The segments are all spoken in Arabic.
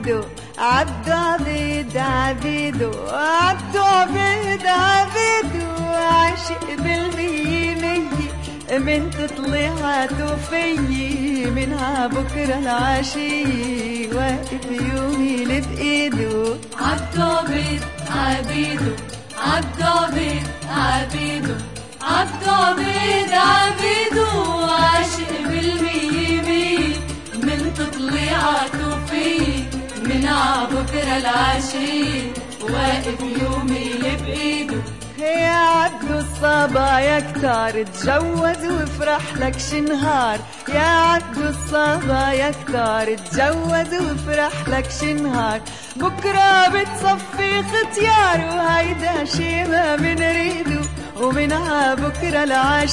عبيدو عبدو عبيد عبيدو عبدو عبيد عبيدو عاشق بالمية مية من تطلعاته فيي منها بكرة العشية واقف يومي اللي بإيده عبدو عبيد عبيدو عبدو عبيد عبيدو عبدو عبيد عبيدو عاشق بالمية مية من تطلعاته فيي من عبكرة العشية واقف يومي اللي بإيده يا عبدو الصبايا كتار تجوز وافرح لك شنهار يا عبدو الصبايا كتار تجوز وافرح لك شنهار بكرة بتصفي ختيار وهيدا شي ما بنريدو ومنها بكرة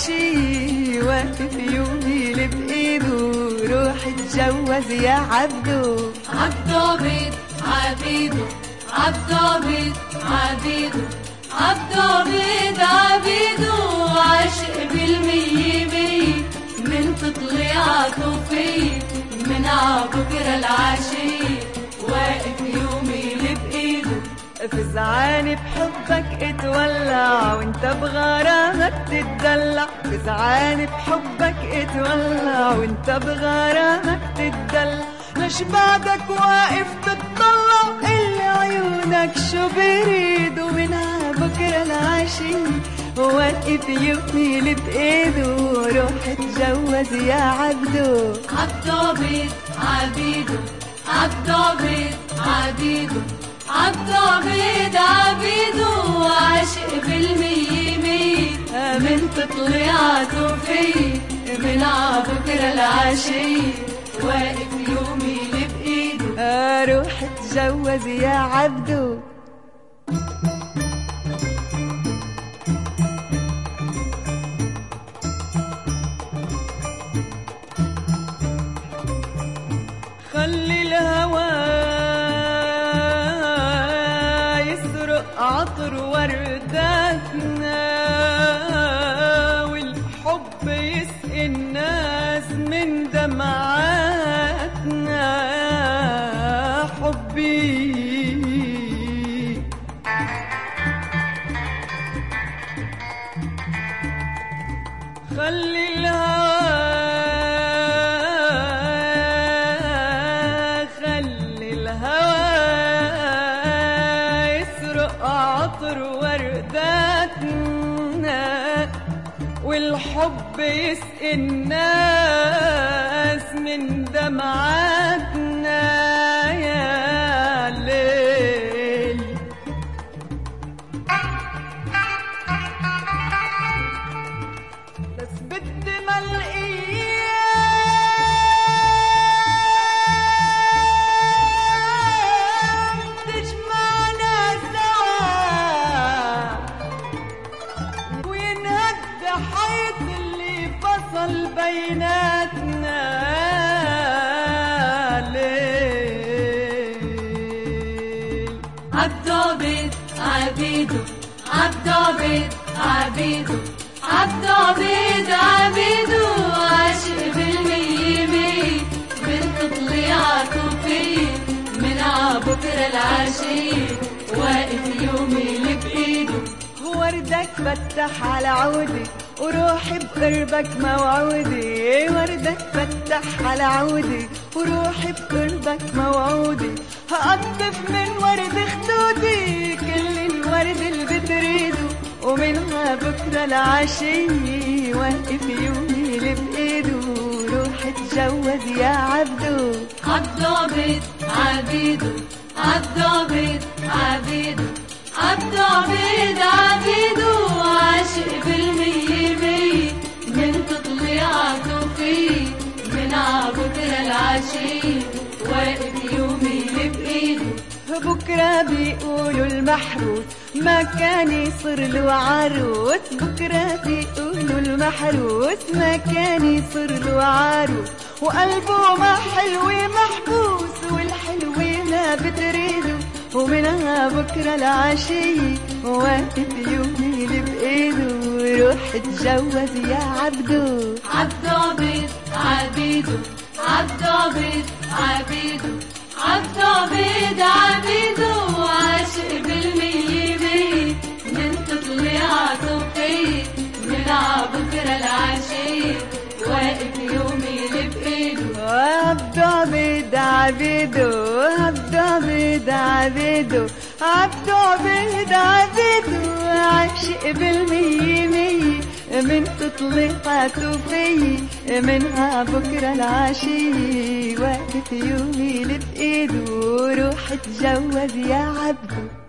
العشية واقف يومي اللي بإيده روح اتجوز يا عبدو عبدو عبيد عبيدو عبدو عبيد عبيدو عبدو عبيد عبيدو عاشق بالمية مية من تطلعاته فيي من عبكرة العشية واقف يومي اللي بإيده فزعان بحبك اتولع وانت بغرامك تتدلع فزعان بحبك اتولع وانت بغرامك تتدلع مش بعدك واقف تتطلع اللي عيونك شو بريد ومنها بكرة العشية واقف يومي اللي بإيده روح اتجوز يا عبدو عبدو عبيد عبيدو عبدو عبيد عبيدو عبدو عبيد عبيدو عاشق بالمية مية من تطلعاته فيي من عبكرة العشية واقف يومي اللي بإيده روح اتجوز يا عبدو خلي الهوى يسرق عطر ورداتنا والحب يسقي الناس من دمعاتنا حبي خلي الهوى يسرق عطر ورداتنا والحب يسقي الناس من دمعاتنا يا ليل بس بدي ملقية تجمعنا سوا وينهد حيط اللي فصل بيناتنا ليل عبدو عبيد عبيدو عبدو عبيد عبيدو عبدو عبيد عبيدو عاشق بالمية مية من تطلعاته فيي من عبكرة العشية واقف يومي اللي بإيده وردك فتح على عودي وروحي بقربك موعودي وردك فتح على عودي وروحي بقربك موعودي هقطف من ورد خدودي كل الورد اللي بتريده ومنها بكرة العشية واقف يومي اللي بإيده روح اتجوز يا عبدو عبدو عبيد عبيدو عبدو عبيد عبيدو عبدو عبيد عبيدو عاشق بالمية مية من تطلعاته فيي من عبكرة العشية واقف يومي اللي بإيده بكرة بيقولوا المحروس ما كان يصير له عروس بكرة بيقولوا المحروس ما كان يصير له عروس وقلبه ما حلو محبوس والحلوة ما بتريده ومنها بكرة العشية واقف يومي اللي بإيده روح اتجوز يا عبدو عبدو عبيد عبيدو عبدو عبيد عبيدو عبدو عبيد عبيدو عاشق بالمية مية من تطلعاته فيه من عبكرة العشية واقف يومي بإيده عبدو عبيد عبيدو عبدو عبيد عبيدو عبدو عبيد عبيدو عاشق بالمية مية من تطلقاته في منها بكرة العشية واقف يومي بإيده روح اتجوز يا عبدو